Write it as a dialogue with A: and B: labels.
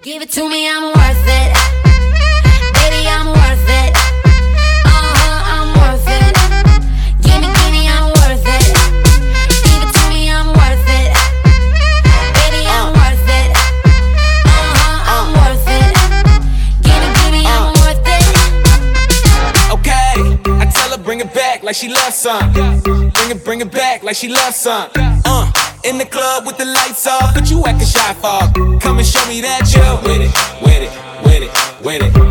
A: Give it to me, I'm worth it. Baby, I'm worth it. I'm worth it. Give me, I'm worth it. Give it to me, I'm worth it. Baby, I'm worth it. I'm worth it. Give me, I'm worth it.
B: Okay, I tell her bring it back like she loves some. Bring it back like she loves some. In the club with the lights off, but you acting shy for. Come and show me that you're with it, with it, with it, with it.